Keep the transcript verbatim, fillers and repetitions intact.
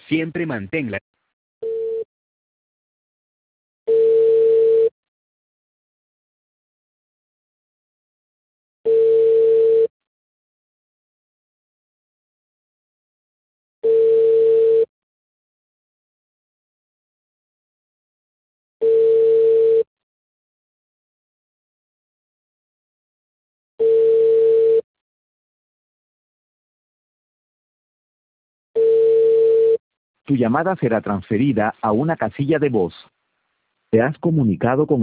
Siempre manténla. Tu llamada será transferida a una casilla de voz. Te has comunicado con